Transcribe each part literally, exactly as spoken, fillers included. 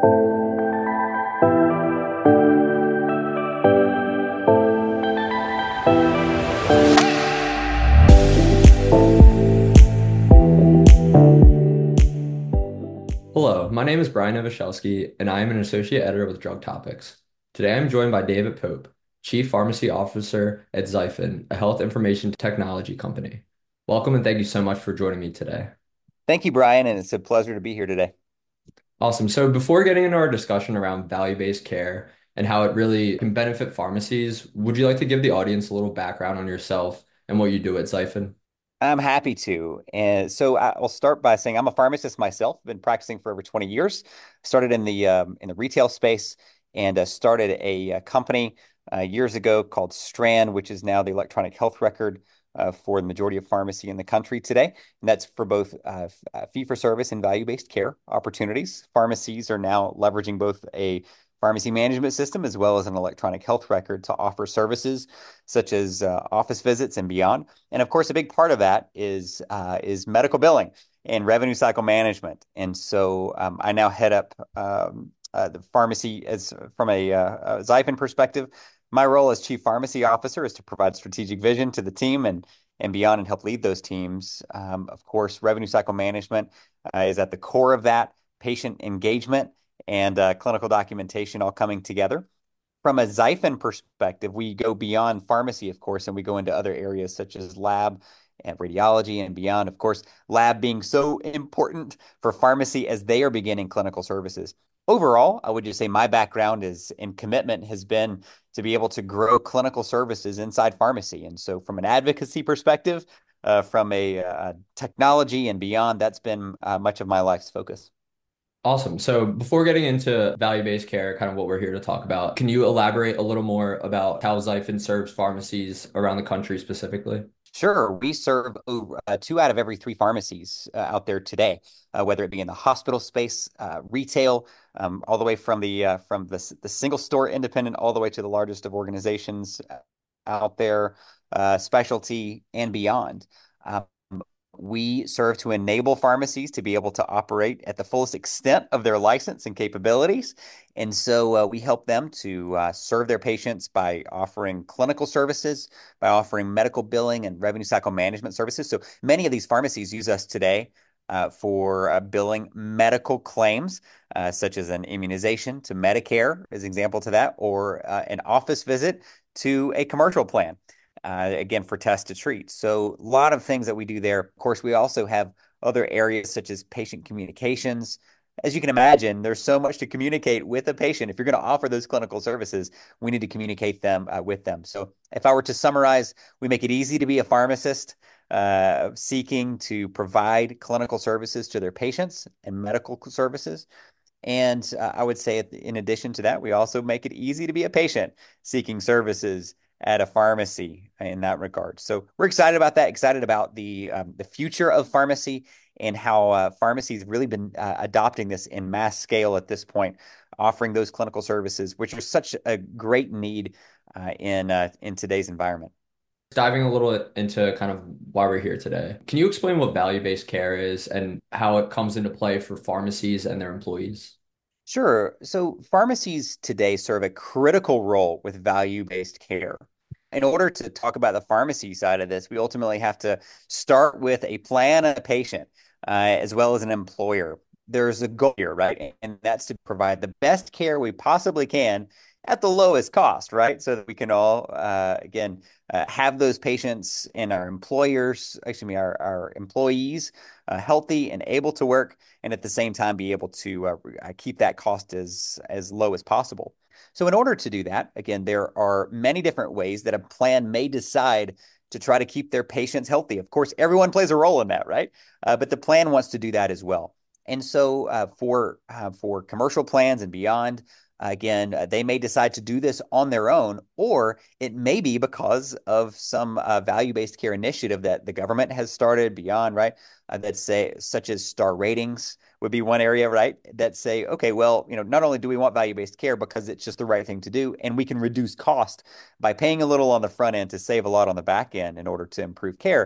Hello, my name is Brian Novoselsky, and I am an associate editor with Drug Topics. Today I'm joined by David Pope, Chief Pharmacy Officer at Xiphon, a health information technology company. Welcome and thank you so much for joining me today. Thank you, Brian, and it's a pleasure to be here today. Awesome. So before getting into our discussion around value-based care and how it really can benefit pharmacies, would you like to give the audience a little background on yourself and what you do at Xiphon? I'm happy to. And so I- I'll start by saying I'm a pharmacist myself. Been practicing for over twenty years. Started in the um, in the retail space and uh, started a, uh company uh, years ago called Strand, which is now the electronic health record uh, for the majority of pharmacy in the country today. And that's for both uh, f- uh, fee-for-service and value-based care opportunities. Pharmacies are now leveraging both a pharmacy management system as well as an electronic health record to offer services such as uh, office visits and beyond. And of course, a big part of that is uh, is medical billing and revenue cycle management. And so um, I now head up um, uh, the pharmacy as from a, uh, a Xiphon perspective. My role as chief pharmacy officer is to provide strategic vision to the team and and beyond and help lead those teams. Um, of course, revenue cycle management uh, is at the core of that, patient engagement and uh, clinical documentation all coming together. From a Xiphon perspective, we go beyond pharmacy, of course, and we go into other areas such as lab and radiology and beyond. Of course, lab being so important for pharmacy as they are beginning clinical services. Overall, I would just say my background is and commitment has been to be able to grow clinical services inside pharmacy. And so, from an advocacy perspective, uh, from a uh, technology and beyond, that's been uh, much of my life's focus. Awesome. So before getting into value-based care, kind of what we're here to talk about, can you elaborate a little more about how Xiphon serves pharmacies around the country specifically? Sure, we serve over, uh, two out of every three pharmacies uh, out there today, uh, whether it be in the hospital space, uh, retail, um, all the way from the uh, from the s- the single store independent, all the way to the largest of organizations uh, out there, uh, specialty and beyond. Um, we serve to enable pharmacies to be able to operate at the fullest extent of their license and capabilities. And so uh, we help them to uh, serve their patients by offering clinical services, by offering medical billing and revenue cycle management services. So many of these pharmacies use us today uh, for uh, billing medical claims, uh, such as an immunization to Medicare, as an example to that, or uh, an office visit to a commercial plan uh, again, for test to treat. So a lot of things that we do there. Of course, we also have other areas such as patient communications. As you can imagine, there's so much to communicate with a patient. If you're going to offer those clinical services, we need to communicate them uh, with them. So if I were to summarize, we make it easy to be a pharmacist uh, seeking to provide clinical services to their patients and medical services. And uh, I would say, in addition to that, we also make it easy to be a patient seeking services at a pharmacy in that regard. So we're excited about that. Excited about the um, the future of pharmacy and how uh, pharmacy's really been uh, adopting this in mass scale at this point, offering those clinical services, which are such a great need uh, in uh, in today's environment. Diving a little into kind of why we're here today. Can you explain what value-based care is and how it comes into play for pharmacies and their employees? Sure. So pharmacies today serve a critical role with value-based care. In order to talk about the pharmacy side of this, we ultimately have to start with a plan and a patient, uh, as well as an employer. There's a goal here, right? And that's to provide the best care we possibly can at the lowest cost, right? So that we can all, uh, again, uh, have those patients and our employers, actually, our, our employees, uh, healthy and able to work, and at the same time be able to uh, uh, keep that cost as as low as possible. So in order to do that, again, there are many different ways that a plan may decide to try to keep their patients healthy. Of course, everyone plays a role in that, right? Uh, but the plan wants to do that as well. And so uh, for uh, for commercial plans and beyond, again, uh, they may decide to do this on their own, or it may be because of some uh, value-based care initiative that the government has started beyond, right? Uh, that say, such as star ratings would be one area, right? That say, okay, well, you know, not only do we want value-based care because it's just the right thing to do, and we can reduce cost by paying a little on the front end to save a lot on the back end in order to improve care.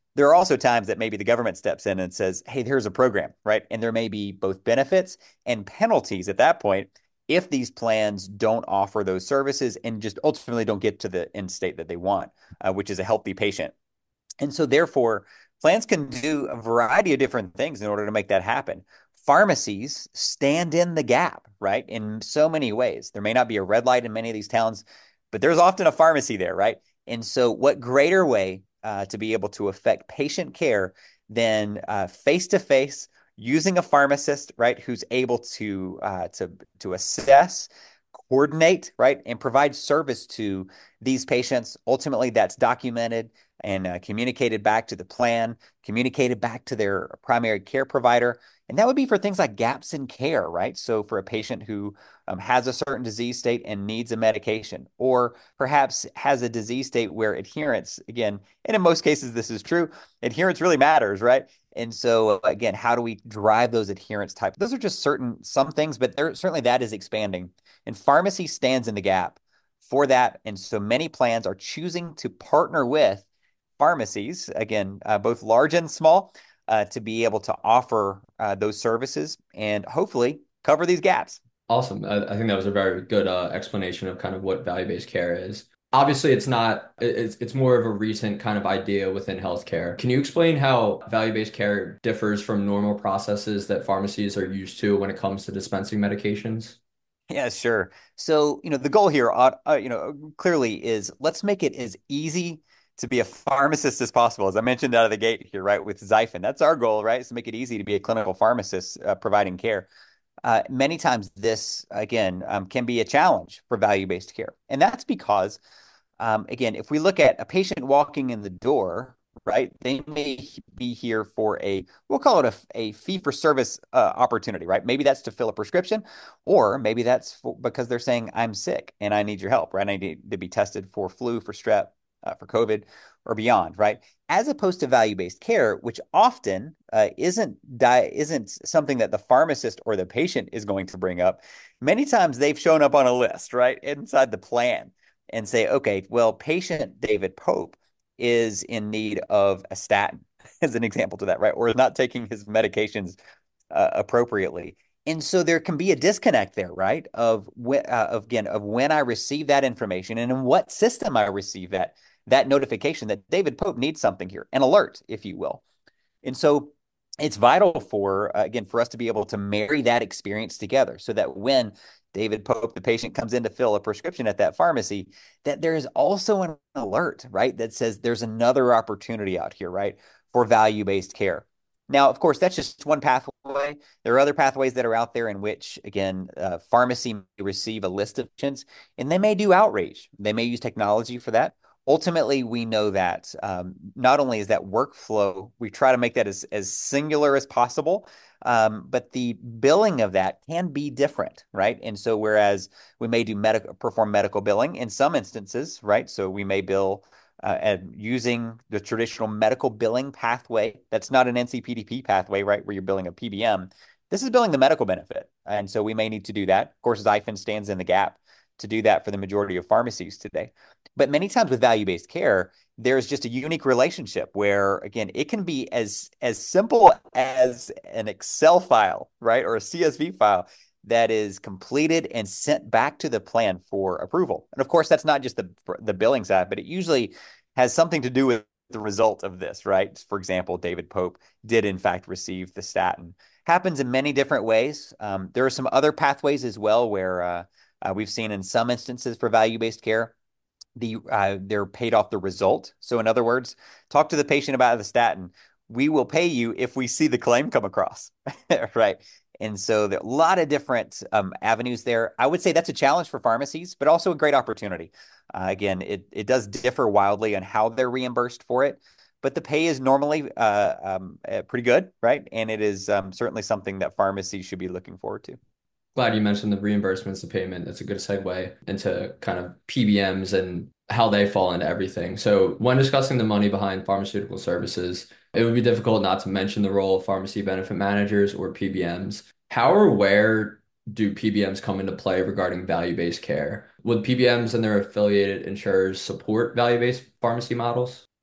There are also times that maybe the government steps in and says, hey, here's a program, right? And there may be both benefits and penalties at that point if these plans don't offer those services and just ultimately don't get to the end state that they want, uh, which is a healthy patient. And so, therefore, plans can do a variety of different things in order to make that happen. Pharmacies stand in the gap, right? In so many ways. There may not be a red light in many of these towns, but there's often a pharmacy there, right? And so, what greater way uh, to be able to affect patient care than face to face using a pharmacist, right, who's able to uh, to to assess, coordinate, right, and provide service to these patients. Ultimately, that's documented and uh, communicated back to the plan, communicated back to their primary care provider. And that would be for things like gaps in care, right? So for a patient who um, has a certain disease state and needs a medication, or perhaps has a disease state where adherence, again, and in most cases this is true, adherence really matters, right? And so again, how do we drive those adherence types? Those are just certain some things, but there certainly that is expanding. And pharmacy stands in the gap for that. And so many plans are choosing to partner with pharmacies, again, uh, both large and small, uh, to be able to offer uh, those services and hopefully cover these gaps. Awesome. I, I think that was a very good uh, explanation of kind of what value-based care is. Obviously, it's not, it- it's, it's more of a recent kind of idea within healthcare. Can you explain how value-based care differs from normal processes that pharmacies are used to when it comes to dispensing medications? Yeah, sure. So, you know, the goal here, uh, uh, you know, clearly is let's make it as easy to be a pharmacist as possible. As I mentioned out of the gate here, right, with Xifen, that's our goal, right? Is to make it easy to be a clinical pharmacist uh, providing care. Uh, many times this, again, um, can be a challenge for value-based care. And that's because, um, again, if we look at a patient walking in the door, right, they may be here for a, we'll call it a, a fee-for-service uh, opportunity, right? Maybe that's to fill a prescription, or maybe that's for, because they're saying, I'm sick and I need your help, right? I need to be tested for flu, for strep, uh, for COVID, or beyond, right? As opposed to value-based care, which often uh, isn't di- isn't something that the pharmacist or the patient is going to bring up. Many times they've shown up on a list, right, inside the plan and say, okay, well, patient David Pope is in need of a statin, as an example to that, right, or is not taking his medications uh, appropriately. And so there can be a disconnect there, right? Of when, uh, of, again, of when I receive that information and in what system I receive that that notification that David Pope needs something here, an alert, if you will. And so it's vital for, uh, again, for us to be able to marry that experience together so that when David Pope, the patient, comes in to fill a prescription at that pharmacy, that there is also an alert, right, that says there's another opportunity out here, right, for value-based care. Now, of course, that's just one pathway. There are other pathways that are out there in which, again, uh, pharmacy may receive a list of patients and they may do outreach. They may use technology for that. Ultimately, we know that um, not only is that workflow, we try to make that as, as singular as possible, um, but the billing of that can be different, right? And so, whereas we may do medical perform medical billing in some instances, right? So we may bill uh, and using the traditional medical billing pathway. That's not an N C P D P pathway, right? Where you're billing a P B M. This is billing the medical benefit, and so we may need to do that. Of course, Xifen stands in the gap to do that for the majority of pharmacies today. But many times with value-based care, there's just a unique relationship where, again, it can be as as simple as an Excel file, right, or a C S V file that is completed and sent back to the plan for approval. And of course, that's not just the the billing side, but it usually has something to do with the result of this, right? For example, David Pope did in fact receive the statin. Happens in many different ways. Um, there are some other pathways as well where uh, uh, we've seen in some instances for value-based care the uh, they're paid off the result. So in other words, talk to the patient about the statin. We will pay you if we see the claim come across, right? And so there are a lot of different um, avenues there. I would say that's a challenge for pharmacies, but also a great opportunity. Uh, again, it it does differ wildly on how they're reimbursed for it, but the pay is normally uh, um, uh, pretty good, right? And it is um, certainly something that pharmacies should be looking forward to. Glad you mentioned the reimbursements, the payment. That's a good segue into kind of P B Ms and how they fall into everything. So, when discussing the money behind pharmaceutical services, it would be difficult not to mention the role of pharmacy benefit managers or P B Ms. How or where do P B Ms come into play regarding value-based care? Would P B Ms and their affiliated insurers support value-based pharmacy models?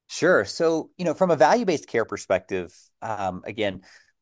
Sure. So, you know, from a value-based care perspective, um, again,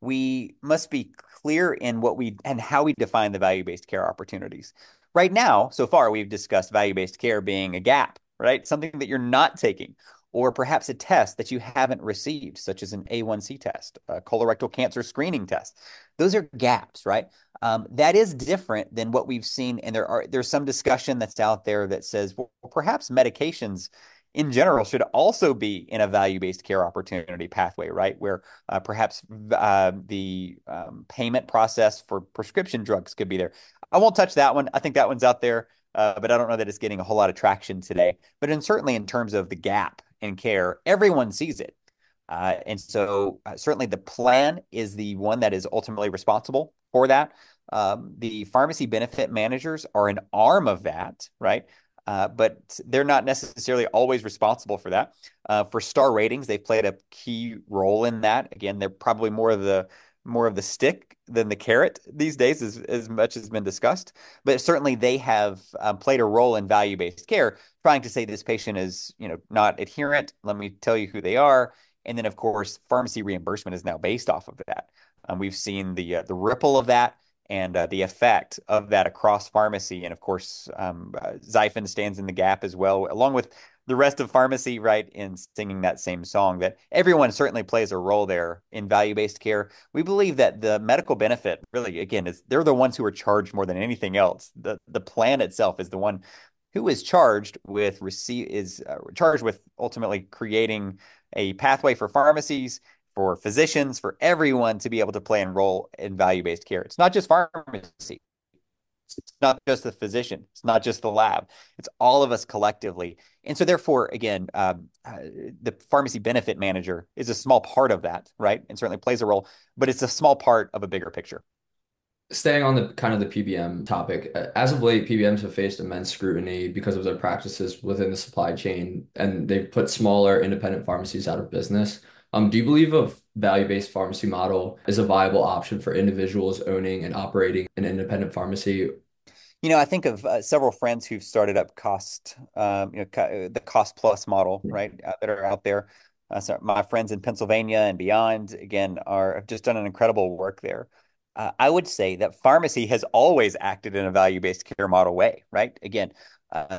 we must be clear in what we and how we define the value-based care opportunities. Right now, so far, we've discussed value-based care being a gap, right? Something that you're not taking, or perhaps a test that you haven't received, such as an A one C test, a colorectal cancer screening test. Those are gaps, right? Um, that is different than what we've seen, and there are there's some discussion that's out there that says, well, perhaps medications in general should also be in a value-based care opportunity pathway, right? Where uh, perhaps uh, the um, payment process for prescription drugs could be there. I won't touch that one. I think that one's out there, uh, but I don't know that it's getting a whole lot of traction today. But in certainly in terms of the gap in care, everyone sees it. Uh, and so uh, certainly the plan is the one that is ultimately responsible for that. Um, the pharmacy benefit managers are an arm of that, right? Uh, but they're not necessarily always responsible for that. Uh, for star ratings, they've played a key role in that. Again, they're probably more of the more of the stick than the carrot these days, as, as much has been discussed. But certainly, they have um, played a role in value-based care, trying to say this patient is, you know, not adherent. Let me tell you who they are. And then, of course, pharmacy reimbursement is now based off of that. Um, we've seen the uh, the ripple of that and uh, the effect of that across pharmacy. And of course, um, uh, Xifen stands in the gap as well, along with the rest of pharmacy, right, in singing that same song, that everyone certainly plays a role there in value-based care. We believe that the medical benefit, really, again, is they're the ones who are charged more than anything else. The the plan itself is the one who is charged with receive is uh, charged with ultimately creating a pathway for pharmacies, for physicians, for everyone to be able to play a role in value-based care. It's not just pharmacy. It's not just the physician. It's not just the lab. It's all of us collectively. And so, therefore, again, um, uh, the pharmacy benefit manager is a small part of that, right? And certainly plays a role, but it's a small part of a bigger picture. Staying on the kind of the P B M topic, uh, as of late, P B Ms have faced immense scrutiny because of their practices within the supply chain, and they've put smaller independent pharmacies out of business. Um, do you believe a value-based pharmacy model is a viable option for individuals owning and operating an independent pharmacy? You know, I think of uh, several friends who've started up cost, um, you know, co- the cost plus model, right, uh, that are out there. Uh, so my friends in Pennsylvania and beyond, again, are have just done an incredible work there. Uh, I would say that pharmacy has always acted in a value-based care model way, right? Again, uh,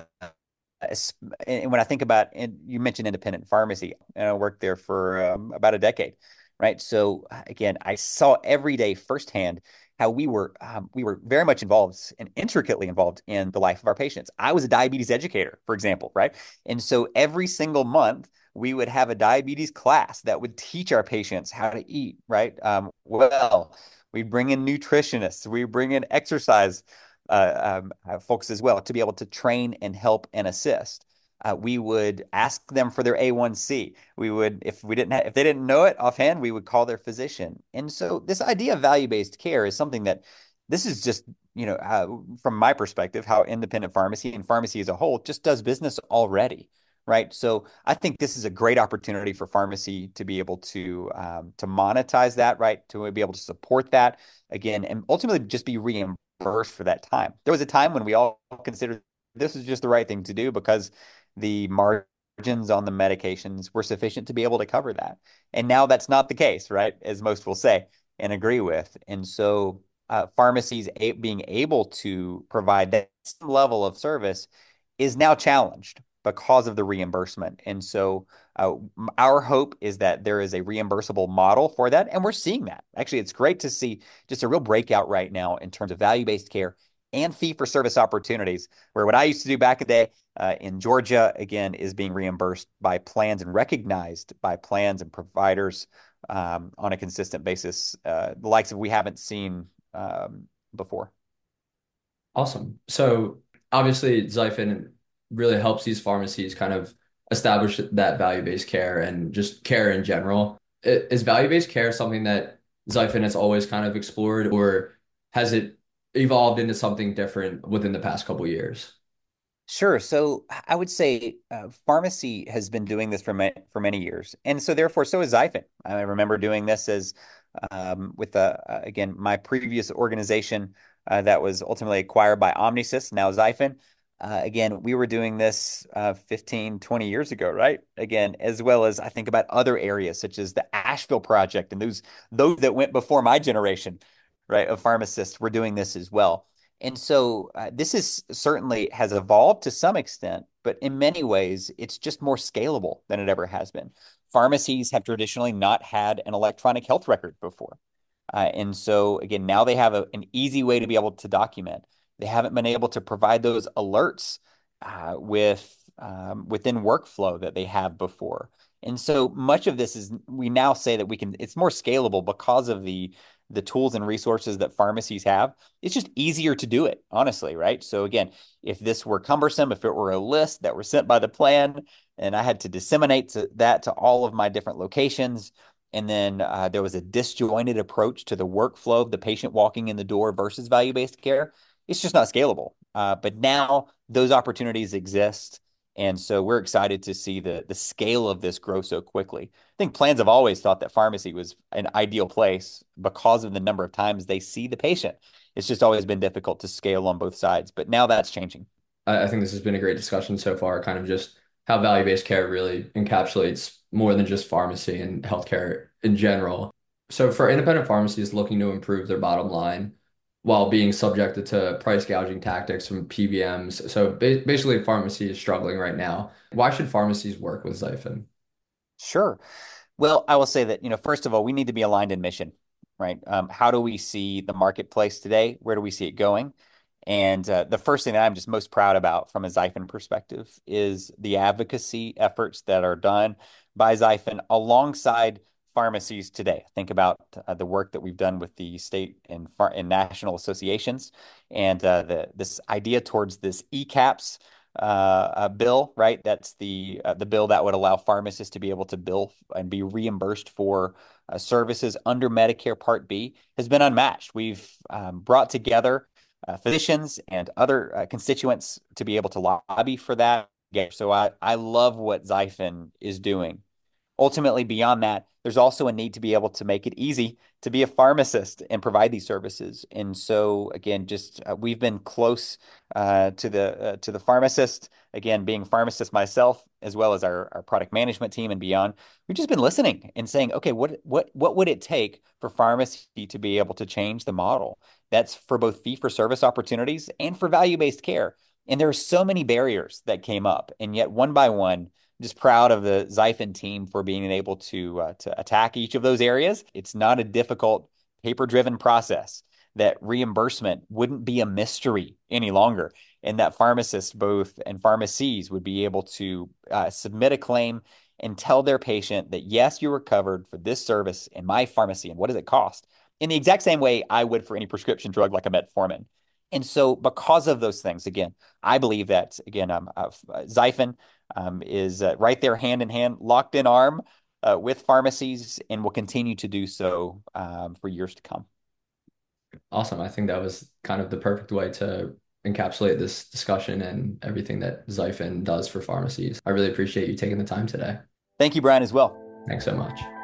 and when I think about, and you mentioned independent pharmacy, and I worked there for um, about a decade, right? So again, I saw every day firsthand how we were um, we were very much involved and intricately involved in the life of our patients. I was a diabetes educator, for example, right? And so every single month we would have a diabetes class that would teach our patients how to eat, right? Um, well, we'd bring in nutritionists, we bring in exercise uh, um, uh, folks as well to be able to train and help and assist. Uh, we would ask them for their A one C. We would, if we didn't, if they didn't know it offhand, we would call their physician. And so, this idea of value-based care is something that this is just, you know, how, from my perspective, how independent pharmacy and pharmacy as a whole just does business already, right? So, I think this is a great opportunity for pharmacy to be able to um, to monetize that, right? To be able to support that again, and ultimately just be reimbursed for that time. There was a time when we all considered this is just the right thing to do because the margins on the medications were sufficient to be able to cover that. And now that's not the case, right? As most will say and agree with. And so uh, pharmacies a being able to provide that level of service is now challenged because of the reimbursement. And so uh, our hope is that there is a reimbursable model for that. And we're seeing that. Actually, it's great to see just a real breakout right now in terms of value-based care and fee-for-service opportunities, where what I used to do back in the day uh, in Georgia, again, is being reimbursed by plans and recognized by plans and providers um, on a consistent basis, uh, the likes of we haven't seen um, before. Awesome. So obviously, Xifen really helps these pharmacies kind of establish that value-based care and just care in general. I- Is value-based care something that Xifen has always kind of explored, or has it evolved into something different within the past couple years? Sure. So I would say uh, pharmacy has been doing this for ma for many years, and so therefore so is Xifen. I remember doing this as um, with uh, uh, again my previous organization uh, that was ultimately acquired by Omnisys, now Xifen. Uh, again, we were doing this uh, fifteen, twenty years ago, right? Again, as well as I think about other areas such as the Asheville Project and those those that went before my generation, right, of pharmacists were doing this as well. And so uh, this is certainly has evolved to some extent, but in many ways, it's just more scalable than it ever has been. Pharmacies have traditionally not had an electronic health record before. Uh, and so, again, now they have a, an easy way to be able to document. They haven't been able to provide those alerts uh, with um, within workflow that they have before. And so much of this is we now say that we can, it's more scalable because of the the tools and resources that pharmacies have. It's just easier to do it, honestly, right? So again, if this were cumbersome, if it were a list that were sent by the plan and I had to disseminate to, that to all of my different locations, and then uh, there was a disjointed approach to the workflow of the patient walking in the door versus value-based care. It's just not scalable. Uh, but now those opportunities exist. And so we're excited to see the, the scale of this grow so quickly. I think plans have always thought that pharmacy was an ideal place because of the number of times they see the patient. It's just always been difficult to scale on both sides. But now that's changing. I, I think this has been a great discussion so far, kind of just how value-based care really encapsulates more than just pharmacy and healthcare in general. So for independent pharmacies looking to improve their bottom line while being subjected to price gouging tactics from P B Ms, so ba basically pharmacy is struggling right now. Why should pharmacies work with Xiphon? Sure. Well, I will say that, you know, first of all, we need to be aligned in mission, right? Um, how do we see the marketplace today? Where do we see it going? And uh, the first thing that I'm just most proud about from a Xiphon perspective is the advocacy efforts that are done by Xiphon alongside pharmacies today. Think about uh, the work that we've done with the state and, and national associations and uh, the, this idea towards this E CAPS uh, uh, bill, right? That's the uh, the bill that would allow pharmacists to be able to bill and be reimbursed for uh, services under Medicare Part B has been unmatched. We've um, brought together uh, physicians and other uh, constituents to be able to lobby for that. So I, I love what Xiphon is doing. Ultimately, beyond that, there's also a need to be able to make it easy to be a pharmacist and provide these services. And so, again, just uh, we've been close uh, to the uh, to the pharmacist. Again, being a pharmacist myself, as well as our, our product management team and beyond, we've just been listening and saying, okay, what what what would it take for pharmacy to be able to change the model? That's for both fee for service opportunities and for value based care. And there are so many barriers that came up, and yet one by one just proud of the Xiphon team for being able to uh, to attack each of those areas. It's not a difficult paper-driven process. That reimbursement wouldn't be a mystery any longer, and that pharmacists both and pharmacies would be able to uh, submit a claim and tell their patient that yes, you were covered for this service in my pharmacy, and what does it cost? In the exact same way I would for any prescription drug like a metformin. And so, because of those things, again, I believe that again, um, uh, Xiphon um, is uh, right there, hand in hand, locked in arm uh, with pharmacies, and will continue to do so um, for years to come. Awesome. I think that was kind of the perfect way to encapsulate this discussion and everything that Xiphon does for pharmacies. I really appreciate you taking the time today. Thank you, Brian, as well. Thanks so much.